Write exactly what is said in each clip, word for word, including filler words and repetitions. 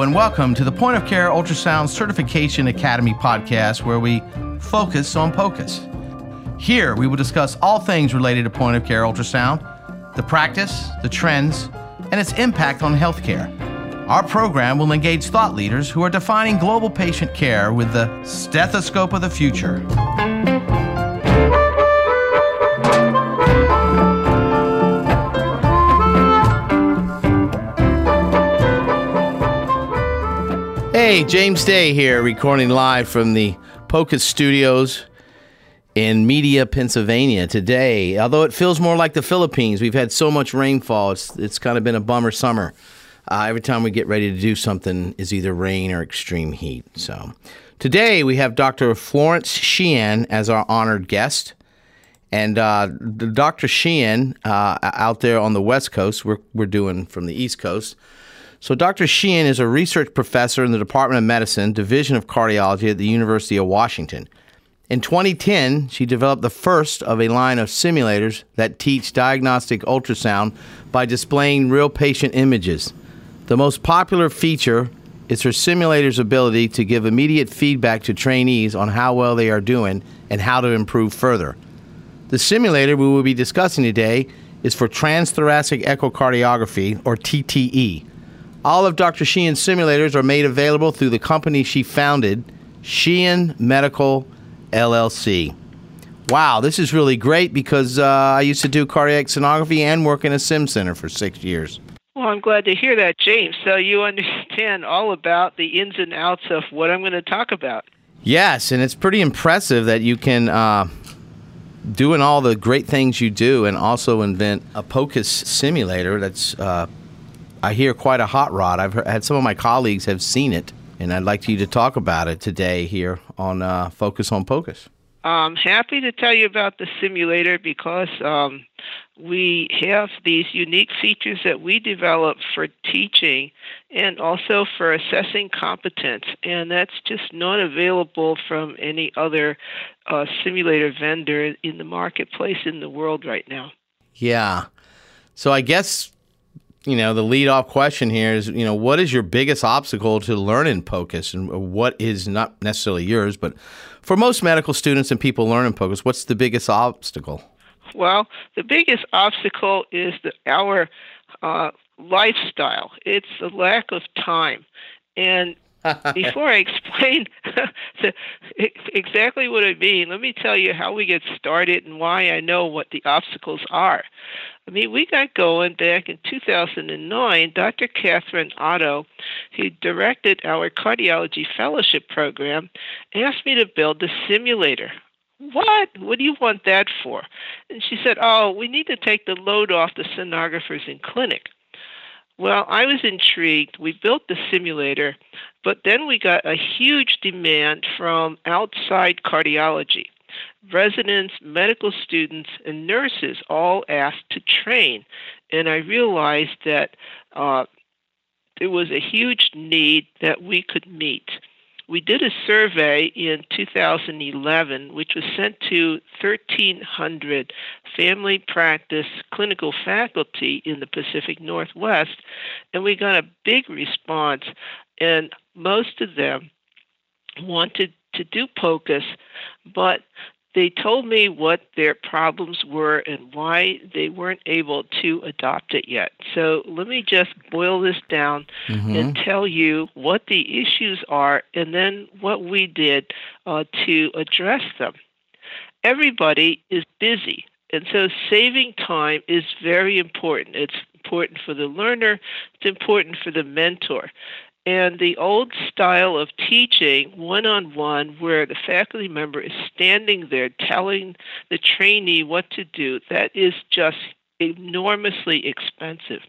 Hello and welcome to the Point of Care Ultrasound Certification Academy podcast, where we focus on POCUS. Here we will discuss all things related to point of care ultrasound, the practice, the trends, and its impact on healthcare. Our program will engage thought leaders who are defining global patient care with the stethoscope of the future. Hey, James Day here, recording live from the POCUS studios in Media, Pennsylvania today. Although it feels more like the Philippines, we've had so much rainfall, it's, it's kind of been a bummer summer. Uh, every time we get ready to do something is either rain or extreme heat. So today we have Doctor Florence Sheehan as our honored guest. And uh, Doctor Sheehan, uh, out there on the West Coast, we're, we're doing from the East Coast. So Doctor Sheehan is a research professor in the Department of Medicine, Division of Cardiology at the University of Washington. In twenty ten, she developed the first of a line of simulators that teach diagnostic ultrasound by displaying real patient images. The most popular feature is her simulator's ability to give immediate feedback to trainees on how well they are doing and how to improve further. The simulator we will be discussing today is for transthoracic echocardiography, or T T E. All of Doctor Sheehan's simulators are made available through the company she founded, Sheehan Medical, L L C. Wow, this is really great because uh, I used to do cardiac sonography and work in a sim center for six years. Well, I'm glad to hear that, James. So you understand all about the ins and outs of what I'm going to talk about. Yes, and it's pretty impressive that you can, uh, doing all the great things you do, and also invent a POCUS simulator that's uh, I hear quite a hot rod. I've heard, had some of my colleagues have seen it, and I'd like you to talk about it today here on uh, Focus on POCUS. I'm happy to tell you about the simulator because um, we have these unique features that we develop for teaching and also for assessing competence, and that's just not available from any other uh, simulator vendor in the marketplace in the world right now. Yeah. So I guess, you know, the lead-off question here is, you know, what is your biggest obstacle to learning POCUS, and what is not necessarily yours, but for most medical students and people learning POCUS, what's the biggest obstacle? Well, the biggest obstacle is the, our uh, lifestyle. It's the lack of time. And before I explain the, exactly what I mean, let me tell you how we get started and why I know what the obstacles are. I mean, we got going back in two thousand nine. Doctor Catherine Otto, who directed our cardiology fellowship program, asked me to build a simulator. What? What do you want that for? And she said, oh, we need to take the load off the sonographers in clinic. Well, I was intrigued. We built the simulator, but then we got a huge demand from outside cardiology. Residents, medical students, and nurses all asked to train, and I realized that uh, there was a huge need that we could meet. We did a survey in two thousand eleven, which was sent to thirteen hundred family practice clinical faculty in the Pacific Northwest, and we got a big response, and most of them wanted to do POCUS, but they told me what their problems were and why they weren't able to adopt it yet. So let me just boil this down mm-hmm. and tell you what the issues are and then what we did uh, to address them. Everybody is busy, and so saving time is very important. It's important for the learner. It's important for the mentor. And the old style of teaching one-on-one, where the faculty member is standing there telling the trainee what to do, that is just enormously expensive.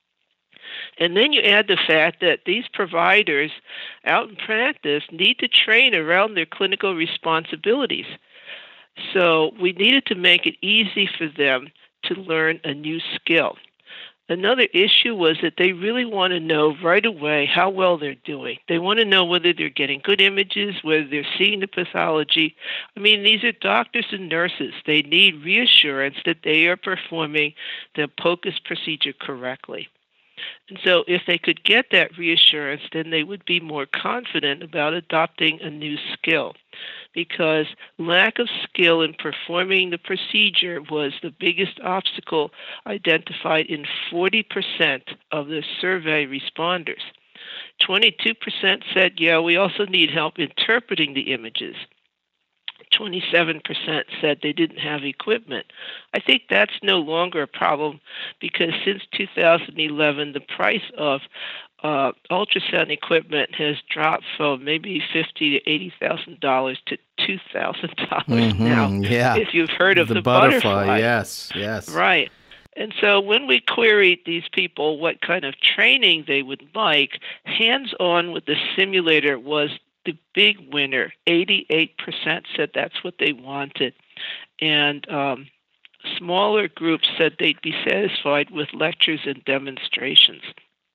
And then you add the fact that these providers out in practice need to train around their clinical responsibilities. So we needed to make it easy for them to learn a new skill. Another issue was that they really want to know right away how well they're doing. They want to know whether they're getting good images, whether they're seeing the pathology. I mean, these are doctors and nurses. They need reassurance that they are performing the POCUS procedure correctly. And so if they could get that reassurance, then they would be more confident about adopting a new skill, because lack of skill in performing the procedure was the biggest obstacle identified in forty percent of the survey responders. twenty-two percent said, yeah, we also need help interpreting the images. twenty-seven percent said they didn't have equipment. I think that's no longer a problem, because since two thousand eleven, the price of uh, ultrasound equipment has dropped from maybe fifty to eighty thousand dollars to two thousand dollars mm-hmm, now. Yeah. If you've heard of the, the butterfly, butterfly, yes, yes, right. And so when we queried these people what kind of training they would like, hands-on with the simulator was the big winner. eighty-eight percent said that's what they wanted. And um, smaller groups said they'd be satisfied with lectures and demonstrations.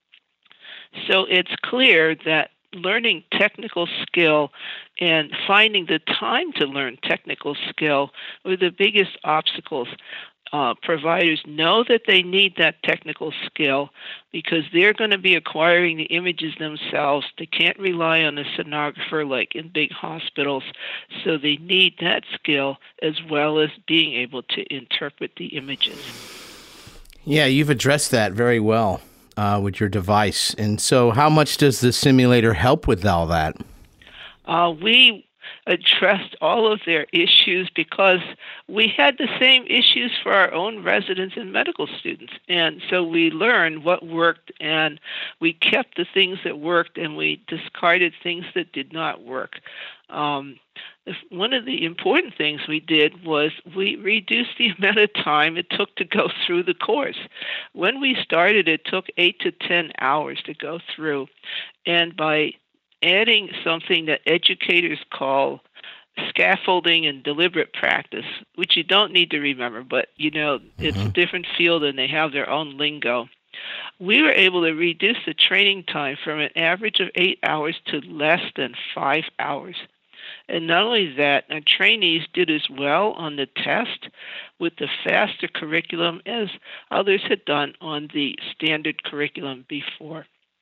So it's clear that learning technical skill and finding the time to learn technical skill were the biggest obstacles. Uh, providers know that they need that technical skill because they're going to be acquiring the images themselves. They can't rely on a sonographer like in big hospitals, so they need that skill as well as being able to interpret the images. Yeah, you've addressed that very well uh, with your device. And so how much does the simulator help with all that? Uh, we addressed all of their issues because we had the same issues for our own residents and medical students. And so we learned what worked, and we kept the things that worked, and we discarded things that did not work. Um, one of the important things we did was we reduced the amount of time it took to go through the course. When we started, it took eight to ten hours to go through. And by adding something that educators call scaffolding and deliberate practice, which you don't need to remember, but you know, it's mm-hmm. a different field and they have their own lingo. We were able to reduce the training time from an average of eight hours to less than five hours. And not only that, our trainees did as well on the test with the faster curriculum as others had done on the standard curriculum before.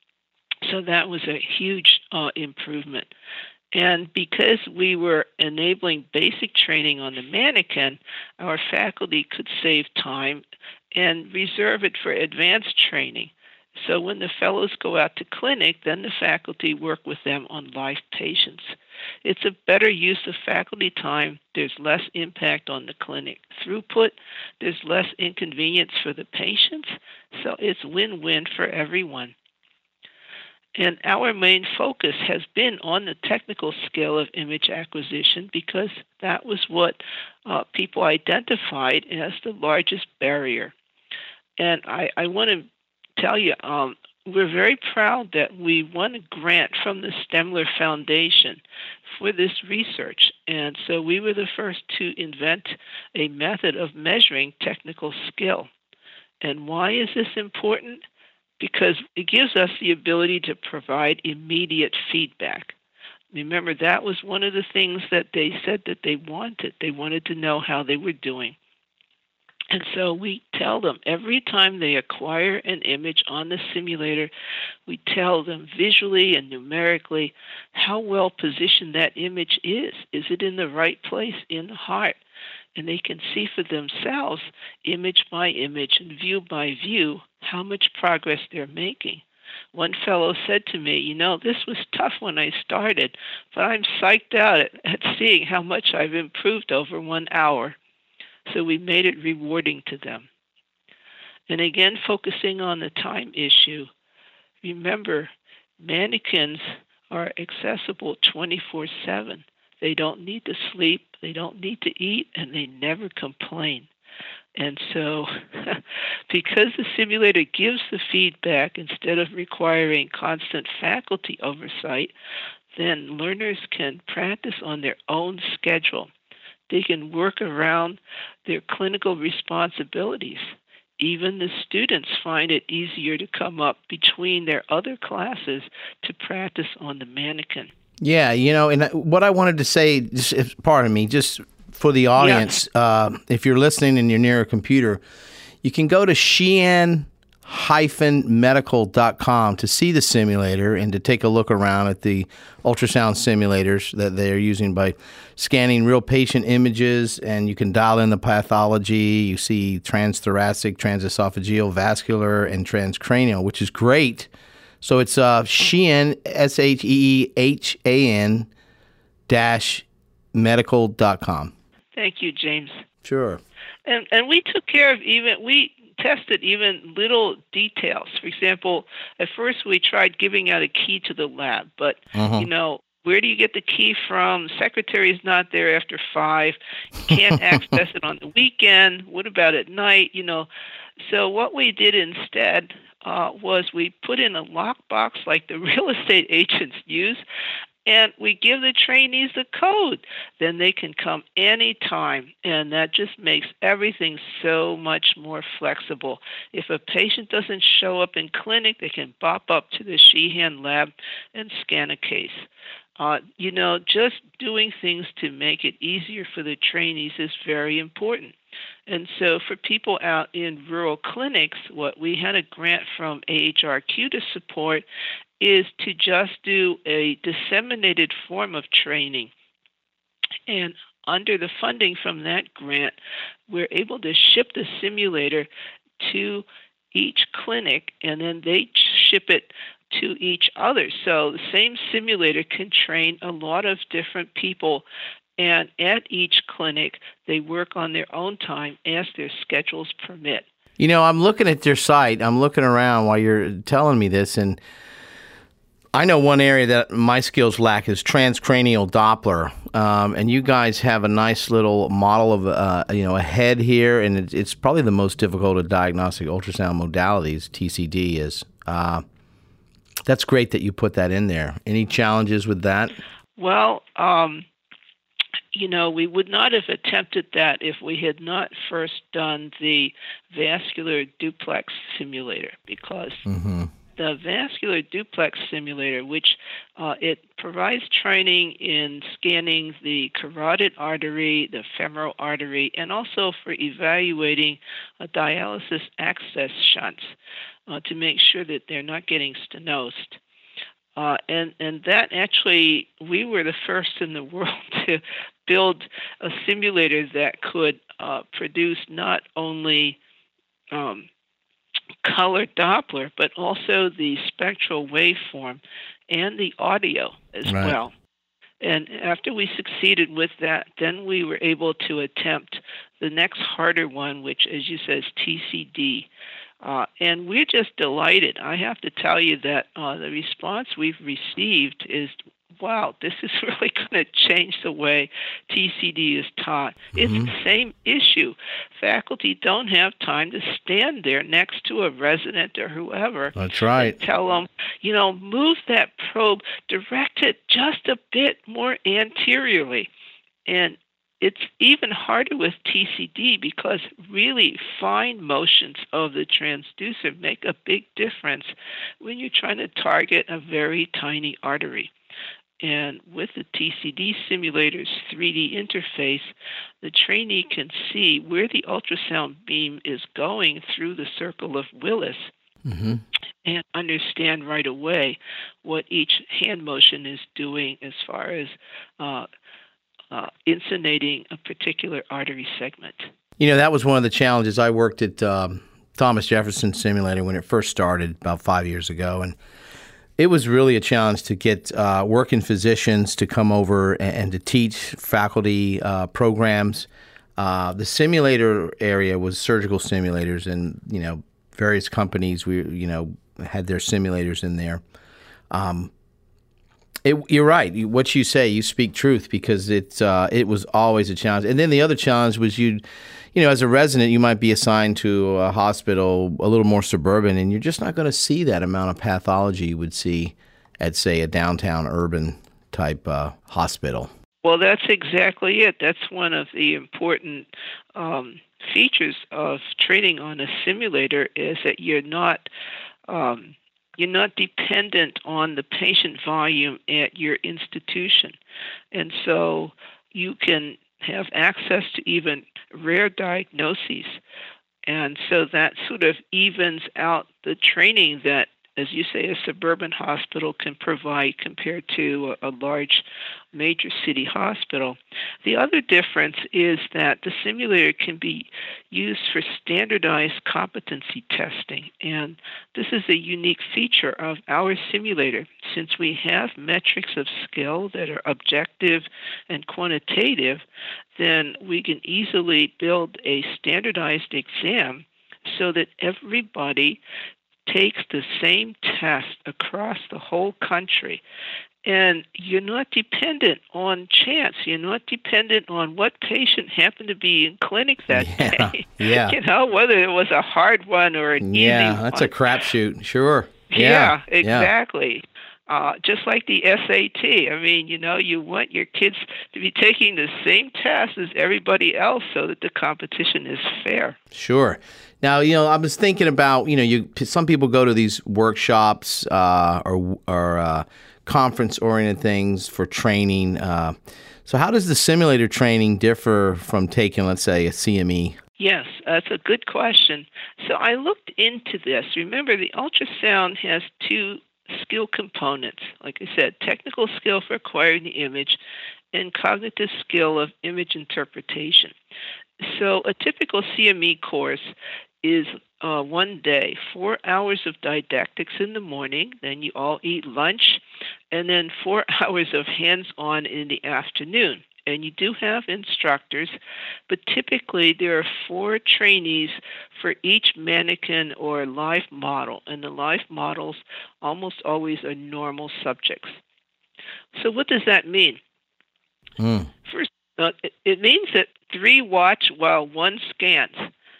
So that was a huge uh, improvement. And because we were enabling basic training on the mannequin, our faculty could save time and reserve it for advanced training. So when the fellows go out to clinic, then the faculty work with them on live patients. It's a better use of faculty time. There's less impact on the clinic throughput. There's less inconvenience for the patients. So it's win-win for everyone. And our main focus has been on the technical skill of image acquisition because that was what uh, people identified as the largest barrier. And I, I want to tell you, um, we're very proud that we won a grant from the Stemler Foundation for this research. And so we were the first to invent a method of measuring technical skill. And why is this important? Because it gives us the ability to provide immediate feedback. Remember, that was one of the things that they said that they wanted. They wanted to know how they were doing. And so we tell them every time they acquire an image on the simulator, we tell them visually and numerically how well positioned that image is. Is it in the right place in the heart? And they can see for themselves, image by image and view by view, how much progress they're making. One fellow said to me, you know, this was tough when I started, but I'm psyched out at, at seeing how much I've improved over one hour. So we made it rewarding to them. And again, focusing on the time issue, remember, mannequins are accessible twenty-four seven. They don't need to sleep, they don't need to eat, and they never complain. And so because the simulator gives the feedback instead of requiring constant faculty oversight, then learners can practice on their own schedule. They can work around their clinical responsibilities. Even the students find it easier to come up between their other classes to practice on the mannequin. Yeah, you know, and what I wanted to say, just, pardon me, just for the audience, yeah. uh, if you're listening and you're near a computer, you can go to sheehan medical dot com to see the simulator and to take a look around at the ultrasound simulators that they're using by scanning real patient images, and you can dial in the pathology. You see transthoracic, transesophageal, vascular, and transcranial, which is great. So it's uh, Sheehan, S H E E H A N dash medical dot com. Thank you, James. Sure. And and we took care of even, we tested even little details. For example, at first we tried giving out a key to the lab, but, Uh-huh. you know, where do you get the key from? Secretary's not there after five. You can't access it on the weekend. What about at night? You know, so what we did instead uh, was we put in a lockbox like the real estate agents use, and we give the trainees the code. Then they can come anytime, and that just makes everything so much more flexible. If a patient doesn't show up in clinic, they can bop up to the Sheehan lab and scan a case. Uh, you know, just doing things to make it easier for the trainees is very important. And so for people out in rural clinics, what we had a grant from A H R Q to support is to just do a disseminated form of training. And under the funding from that grant, we're able to ship the simulator to each clinic, and then they ship it to each other. So the same simulator can train a lot of different people, and at each clinic, they work on their own time as their schedules permit. You know, I'm looking at your site. I'm looking around while you're telling me this, and I know one area that my skills lack is transcranial Doppler, um, and you guys have a nice little model of uh, you know a head here, and it's, it's probably the most difficult of diagnostic ultrasound modalities. T C D is. Uh, that's great that you put that in there. Any challenges with that? Well, um, you know, we would not have attempted that if we had not first done the vascular duplex simulator, because Mm-hmm. the vascular duplex simulator, which uh, it provides training in scanning the carotid artery, the femoral artery, and also for evaluating uh, dialysis access shunts uh, to make sure that they're not getting stenosed. Uh, and, and that actually, we were the first in the world to build a simulator that could uh, produce not only um, color Doppler, but also the spectral waveform and the audio as Right. well. And after we succeeded with that, then we were able to attempt the next harder one, which, as you said, is T C D. Uh, and we're just delighted. I have to tell you that uh, the response we've received is, wow, this is really going to change the way T C D is taught. It's Mhm. the same issue. Faculty don't have time to stand there next to a resident or whoever That's right. and tell them, you know, move that probe, direct it just a bit more anteriorly. And it's even harder with T C D because really fine motions of the transducer make a big difference when you're trying to target a very tiny artery. And with the T C D simulator's three D interface, the trainee can see where the ultrasound beam is going through the circle of Willis Mm-hmm. and understand right away what each hand motion is doing as far as uh, uh, insonating a particular artery segment. You know, that was one of the challenges. I worked at um, Thomas Jefferson Simulator when it first started about five years ago, and it was really a challenge to get uh, working physicians to come over and, and to teach faculty uh, programs. Uh, the simulator area was surgical simulators, and you know, various companies we you know had their simulators in there. Um, it, you're right. You, what you say, you speak truth, because it's uh, it was always a challenge. And then the other challenge was you. You know, as a resident, you might be assigned to a hospital a little more suburban, and you're just not going to see that amount of pathology you would see at, say, a downtown urban type uh, hospital. Well, that's exactly it. That's one of the important um, features of training on a simulator is that you're not um, you're not dependent on the patient volume at your institution, and so you can have access to even rare diagnoses And so that sort of evens out the training that, as you say, a suburban hospital can provide compared to a, a large major city hospital. The other difference is that the simulator can be used for standardized competency testing. And this is a unique feature of our simulator. Since we have metrics of skill that are objective and quantitative, then we can easily build a standardized exam so that everybody takes the same test across the whole country. And you're not dependent on chance. You're not dependent on what patient happened to be in clinic that Yeah, day. yeah. You know, whether it was a hard one or an easy one. Yeah, that's a crapshoot. Sure. Yeah, Yeah, yeah. exactly. Uh, just like the S A T. I mean, you know, you want your kids to be taking the same test as everybody else so that the competition is fair. Sure. Now, you know, I was thinking about, you know, you some people go to these workshops uh, or or uh, conference-oriented things for training. Uh, so how does the simulator training differ from taking, let's say, a C M E? Yes, that's a good question. So I looked into this. Remember, the ultrasound has two skill components. Like I said, technical skill for acquiring the image and cognitive skill of image interpretation. So a typical C M E course is uh, one day, four hours of didactics in the morning, then you all eat lunch, and then four hours of hands-on in the afternoon. And you do have instructors, but typically there are four trainees for each mannequin or live model, and the live models almost always are normal subjects. So what does that mean? Mm. First, uh, it, it means that three watch while one scans.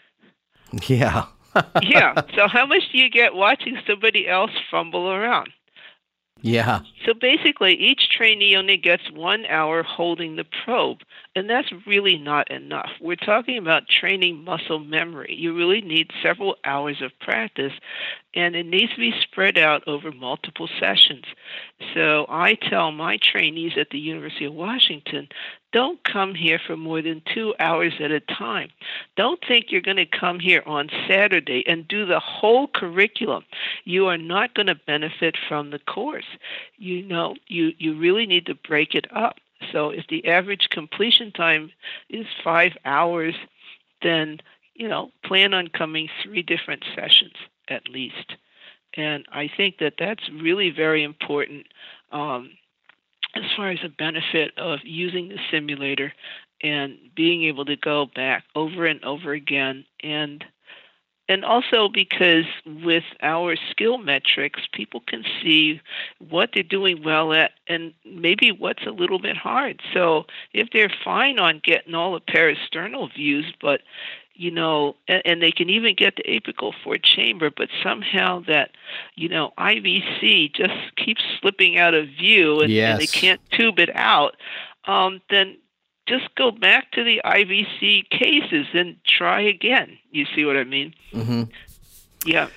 Yeah. Yeah. So how much do you get watching somebody else fumble around? Yeah. So basically, each trainee only gets one hour holding the probe, and that's really not enough. We're talking about training muscle memory. You really need several hours of practice, and it needs to be spread out over multiple sessions. So I tell my trainees at the University of Washington, don't come here for more than two hours at a time. Don't think you're going to come here on Saturday and do the whole curriculum. You are not going to benefit from the course. You know, you, you really need to break it up. So if the average completion time is five hours, then, you know, plan on coming three different sessions at least. And I think that that's really very important um, as far as the benefit of using the simulator and being able to go back over and over again. And And also because with our skill metrics, people can see what they're doing well at and maybe what's a little bit hard. So if they're fine on getting all the parasternal views, but, you know, and, and they can even get the apical fourth chamber, but somehow that, you know, I V C just keeps slipping out of view and, Yes. and they can't tube it out, um, then just go back to the I V C cases and try again. You see what I mean? Mm-hmm. Yeah.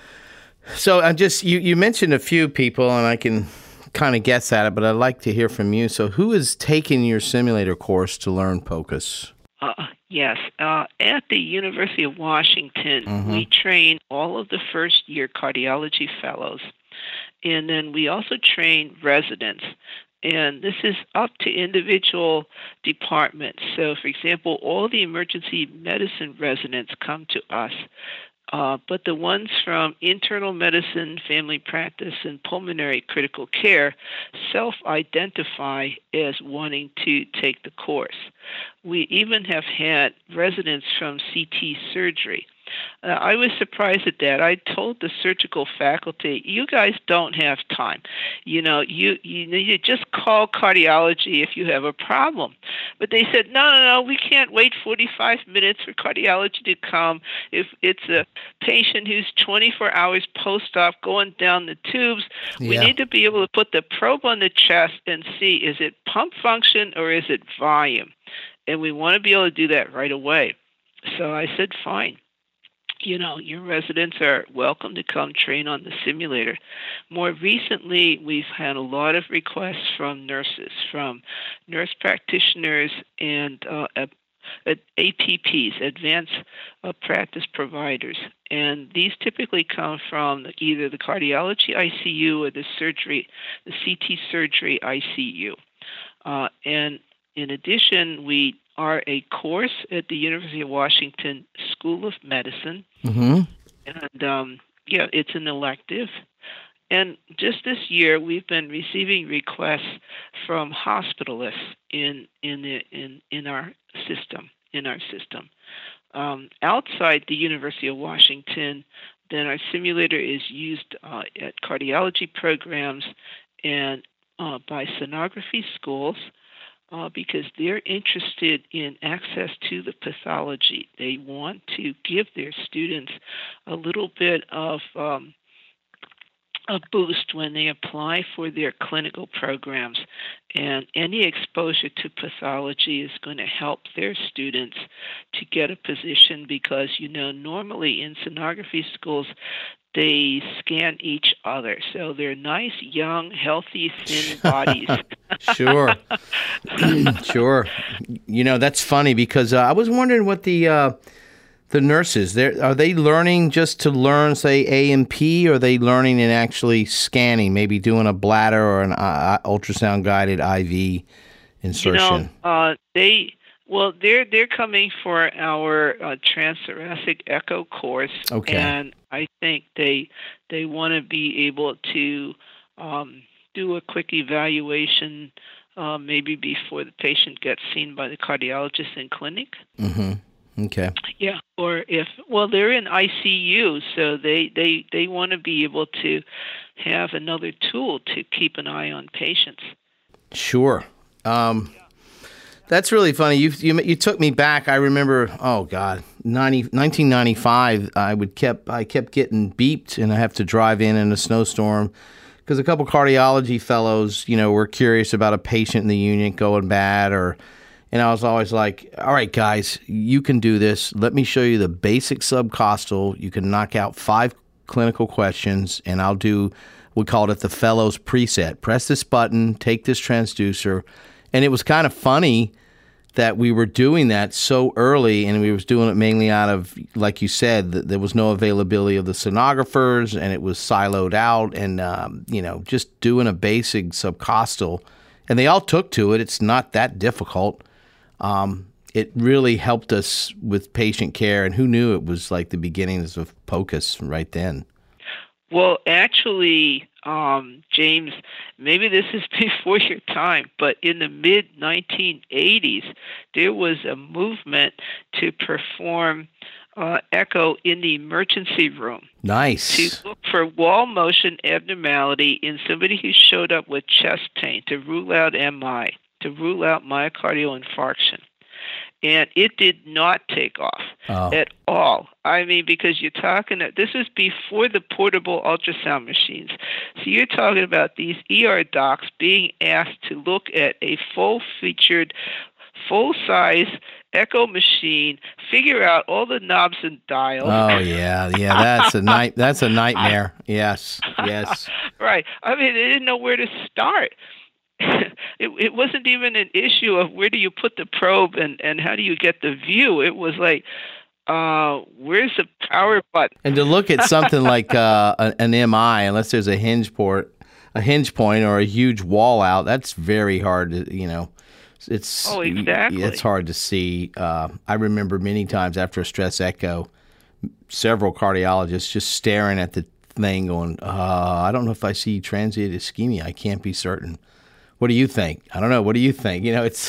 So I just you, you mentioned a few people, and I can kind of guess at it, but I'd like to hear from you. So who is taking your simulator course to learn POCUS? Uh, yes. Uh, at the University of Washington, Mhm. we train all of the first-year cardiology fellows, and then we also train residents. And this is up to individual departments. So, for example, all the emergency medicine residents come to us. Uh, but the ones from internal medicine, family practice, and pulmonary critical care self-identify as wanting to take the course. We even have had residents from C T surgery. Uh, I was surprised at that. I told the surgical faculty, you guys don't have time. You know, you, you need to just call cardiology if you have a problem. But they said, no, no, no, we can't wait forty-five minutes for cardiology to come. If it's a patient who's twenty-four hours post-op going down the tubes, we Yeah. need to be able to put the probe on the chest and see, is it pump function or is it volume? And we want to be able to do that right away. So I said, fine. You know, your residents are welcome to come train on the simulator. More recently, we've had a lot of requests from nurses, from nurse practitioners and uh, uh, A P Ps, Advanced uh, Practice Providers. And these typically come from either the cardiology I C U or the surgery, the C T surgery I C U. Uh, and in addition, we are a course at the University of Washington School of Medicine. Mm-hmm. And um, yeah, it's an elective. And just this year, we've been receiving requests from hospitalists in in the, in in our system. In our system, um, outside the University of Washington, then our simulator is used uh, at cardiology programs and uh, by sonography schools uh, because they're interested in access to the pathology. They want to give their students a little bit of um, a boost when they apply for their clinical programs. And any exposure to pathology is going to help their students to get a position because, you know, normally in sonography schools, they scan each other. So they're nice, young, healthy, thin bodies. Sure. Sure. You know, that's funny because uh, I was wondering what the... Uh, The nurses, are they learning just to learn, say, A and P, or are they learning and actually scanning, maybe doing a bladder or an uh, ultrasound-guided I V insertion? You know, uh, they well, they're they're coming for our uh, transthoracic echo course, okay. And I think they they want to be able to um, do a quick evaluation, uh, maybe before the patient gets seen by the cardiologist in clinic. Mm-hmm. Okay. Yeah, or if, well, they're in I C U, so they, they, they want to be able to have another tool to keep an eye on patients. Sure. Um, that's really funny. You, you you took me back. I remember, oh, God, ninety, nineteen ninety-five, I would kept I kept getting beeped, and I have to drive in in a snowstorm because a couple cardiology fellows, you know, were curious about a patient in the unit going bad or... And I was always like, all right, guys, you can do this. Let me show you the basic subcostal. You can knock out five clinical questions, and I'll do, we called it the fellows preset. Press this button, take this transducer. And it was kind of funny that we were doing that so early, and we was doing it mainly out of, like you said, that there was no availability of the sonographers, and it was siloed out, and, um, you know, just doing a basic subcostal. And they all took to it. It's not that difficult. Um, it really helped us with patient care, and who knew it was like the beginnings of POCUS right then? Well, actually, um, James, maybe this is before your time, but in the mid nineteen eighties, there was a movement to perform uh, echo in the emergency room. Nice. To look for wall motion abnormality in somebody who showed up with chest pain, to rule out M I. To rule out myocardial infarction. And it did not take off oh. at all. I mean, because you're talking, this is before the portable ultrasound machines. So you're talking about these E R docs being asked to look at a full-featured, full-size echo machine, figure out all the knobs and dials. Oh, yeah, yeah, that's a night. That's a nightmare. Yes, yes. Right. I mean, they didn't know where to start. It, it wasn't even an issue of where do you put the probe and, and how do you get the view. It was like, uh, where's the power button? And to look at something like uh, an M I, unless there's a hinge port, a hinge point, or a huge wall out, that's very hard to, you know. It's oh, exactly. It's hard to see. Uh, I remember many times after a stress echo, several cardiologists just staring at the thing, going, uh, "I don't know if I see transient ischemia. I can't be certain." What do you think? I don't know. What do you think? You know, it's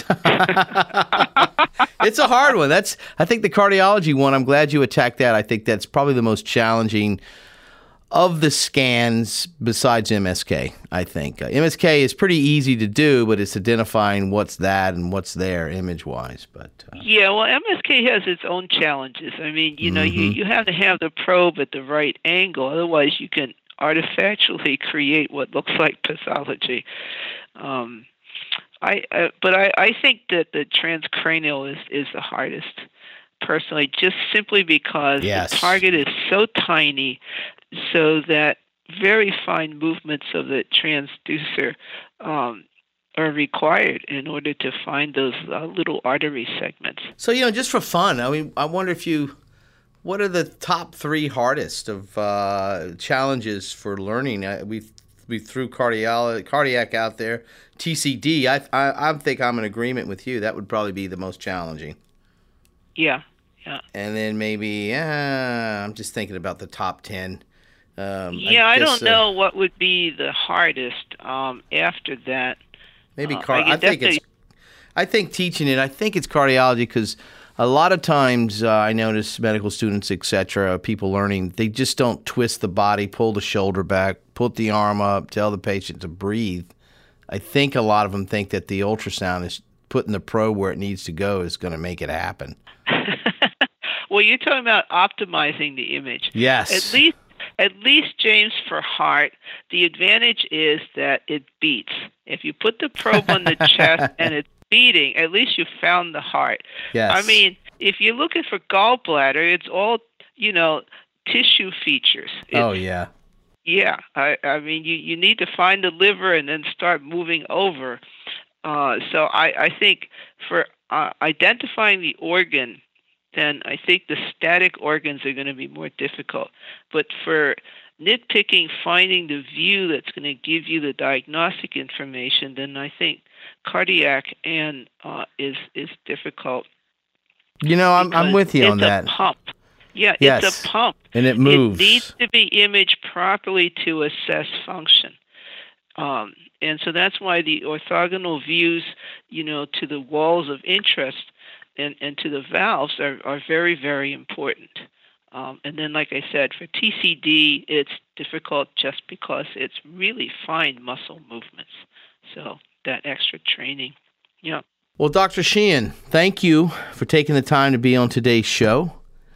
it's a hard one. That's I think the cardiology one. I'm glad you attacked that. I think that's probably the most challenging of the scans besides M S K. I think uh, M S K is pretty easy to do, but it's identifying what's that and what's there image wise. But uh, yeah, well, M S K has its own challenges. I mean, you know, mm-hmm. you you have to have the probe at the right angle, otherwise you can artifactually create what looks like pathology. Um, I, uh, but I, I think that the transcranial is, is the hardest, personally, just simply because yes. the target is so tiny, so that very fine movements of the transducer um, are required in order to find those uh, little artery segments. So, you know, just for fun, I mean, I wonder if you, what are the top three hardest of uh, challenges for learning? Uh, we've we threw cardiac cardiac out there, T C D. I, I I think I'm in agreement with you. That would probably be the most challenging. Yeah, yeah. And then maybe uh, I'm just thinking about the top ten. Um, yeah, I, I guess, don't know uh, what would be the hardest um, after that. Maybe uh, car- I, I think it's. I think teaching it. I think it's cardiology because a lot of times uh, I notice medical students, et cetera, people learning, they just don't twist the body, pull the shoulder back, put the arm up, tell the patient to breathe. I think a lot of them think that the ultrasound is putting the probe where it needs to go is going to make it happen. Well, you're talking about optimizing the image. Yes. At least, at least, James, for heart, the advantage is that it beats. If you put the probe on the chest and it's beating, at least you found the heart. Yes. I mean, if you're looking for gallbladder, it's all, you know, tissue features. It's, oh, yeah. Yeah. I, I mean, you, you need to find the liver and then start moving over. Uh, so I, I think for uh, identifying the organ, then I think the static organs are going to be more difficult. But for nitpicking, finding the view that's going to give you the diagnostic information, then I think cardiac and uh, is is difficult. You know, I'm I'm with you on that. It's a pump. Yeah, yes. it's a pump. And it moves. It needs to be imaged properly to assess function. Um, and so that's why the orthogonal views, you know, to the walls of interest and, and to the valves are, are very, very important. Um, and then, like I said, for T C D, it's difficult just because it's really fine muscle movements. So that extra training. Yeah. Well, Doctor Sheehan, thank you for taking the time to be on today's show.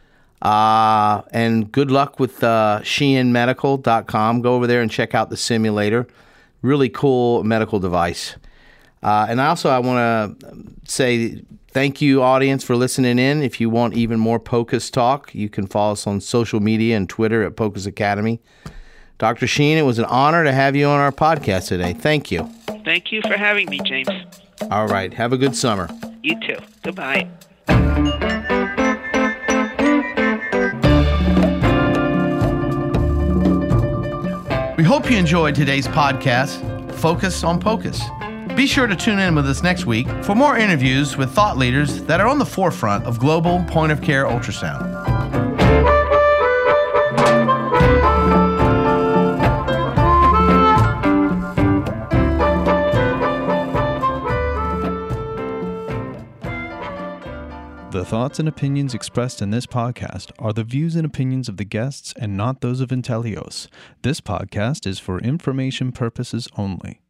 Uh, and good luck with uh, sheehan medical dot com. Go over there and check out the simulator. Really cool medical device. Uh, and also, I want to say thank you, audience, for listening in. If you want even more POCUS talk, you can follow us on social media and Twitter at POCUS Academy. Doctor Sheehan, it was an honor to have you on our podcast today. Thank you. Thank you for having me, James. All right. Have a good summer. You too. Goodbye. We hope you enjoyed today's podcast, Focus on POCUS. Be sure to tune in with us next week for more interviews with thought leaders that are on the forefront of global point-of-care ultrasound. The thoughts and opinions expressed in this podcast are the views and opinions of the guests and not those of Intellios. This podcast is for information purposes only.